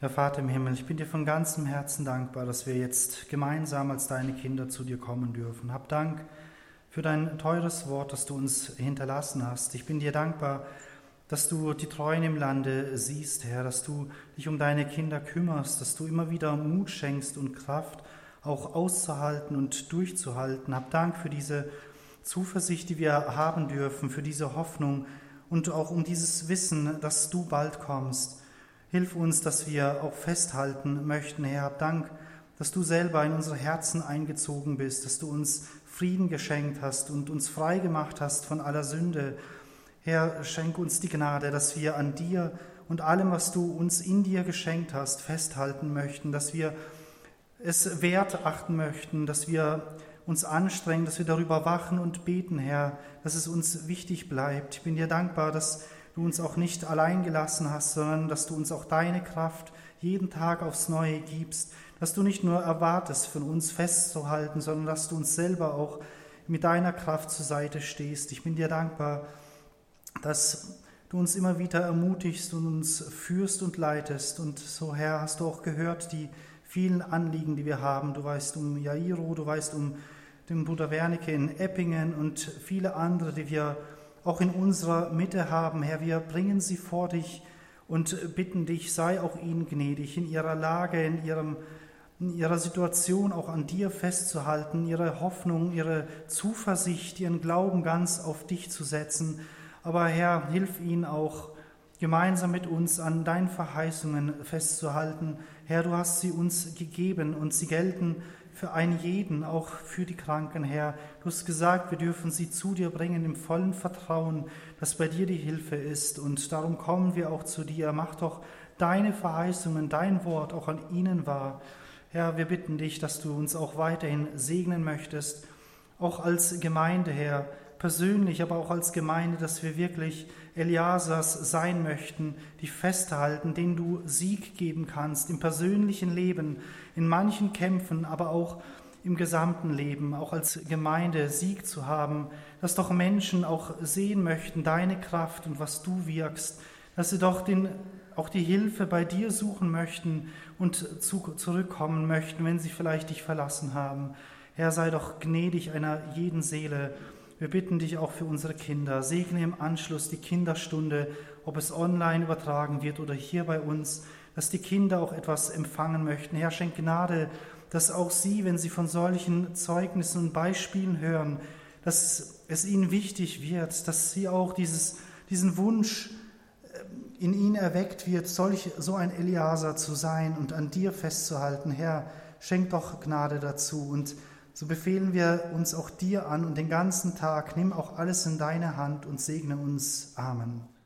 Herr Vater im Himmel, ich bin dir von ganzem Herzen dankbar, dass wir jetzt gemeinsam als deine Kinder zu dir kommen dürfen. Hab Dank für dein teures Wort, das du uns hinterlassen hast. Ich bin dir dankbar, dass du die Treuen im Lande siehst, Herr, dass du dich um deine Kinder kümmerst, dass du immer wieder Mut schenkst und Kraft, auch auszuhalten und durchzuhalten. Hab Dank für diese Zuversicht, die wir haben dürfen, für diese Hoffnung und auch um dieses Wissen, dass du bald kommst. Hilf uns, dass wir auch festhalten möchten, Herr. Hab Dank, dass du selber in unsere Herzen eingezogen bist, dass du uns Frieden geschenkt hast und uns frei gemacht hast von aller Sünde. Herr, schenk uns die Gnade, dass wir an dir und allem, was du uns in dir geschenkt hast, festhalten möchten, dass wir es wert achten möchten, dass wir uns anstrengen, dass wir darüber wachen und beten, Herr, dass es uns wichtig bleibt. Ich bin dir dankbar, dass du uns auch nicht allein gelassen hast, sondern dass du uns auch deine Kraft jeden Tag aufs Neue gibst, dass du nicht nur erwartest, von uns festzuhalten, sondern dass du uns selber auch mit deiner Kraft zur Seite stehst. Ich bin dir dankbar, dass du uns immer wieder ermutigst und uns führst und leitest. Und so, Herr, hast du auch gehört, die vielen Anliegen, die wir haben. Du weißt um Jairo, du weißt um den Bruder Wernicke in Eppingen und viele andere, die wir auch in unserer Mitte haben. Herr, wir bringen sie vor dich und bitten dich, sei auch ihnen gnädig, in ihrer Lage, in ihrer Situation auch an dir festzuhalten, ihre Hoffnung, ihre Zuversicht, ihren Glauben ganz auf dich zu setzen. Aber Herr, hilf ihnen auch, gemeinsam mit uns an deinen Verheißungen festzuhalten. Herr, du hast sie uns gegeben und sie gelten für einen jeden, auch für die Kranken, Herr. Du hast gesagt, wir dürfen sie zu dir bringen im vollen Vertrauen, dass bei dir die Hilfe ist. Und darum kommen wir auch zu dir. Mach doch deine Verheißungen, dein Wort auch an ihnen wahr. Herr, wir bitten dich, dass du uns auch weiterhin segnen möchtest, auch als Gemeinde, Herr, persönlich, aber auch als Gemeinde, dass wir wirklich Eliasers sein möchten, die festhalten, denen du Sieg geben kannst, im persönlichen Leben, in manchen Kämpfen, aber auch im gesamten Leben, auch als Gemeinde Sieg zu haben, dass doch Menschen auch sehen möchten, deine Kraft und was du wirkst, dass sie doch auch die Hilfe bei dir suchen möchten und zurückkommen möchten, wenn sie vielleicht dich verlassen haben. Herr, sei doch gnädig einer jeden Seele. Wir bitten dich auch für unsere Kinder. Segne im Anschluss die Kinderstunde, ob es online übertragen wird oder hier bei uns, dass die Kinder auch etwas empfangen möchten. Herr, schenk Gnade, dass auch sie, wenn sie von solchen Zeugnissen und Beispielen hören, dass es ihnen wichtig wird, dass sie auch diesen Wunsch in ihnen erweckt wird, so ein Eliaser zu sein und an dir festzuhalten. Herr, schenk doch Gnade dazu. Und so befehlen wir uns auch dir an und den ganzen Tag. Nimm auch alles in deine Hand und segne uns. Amen.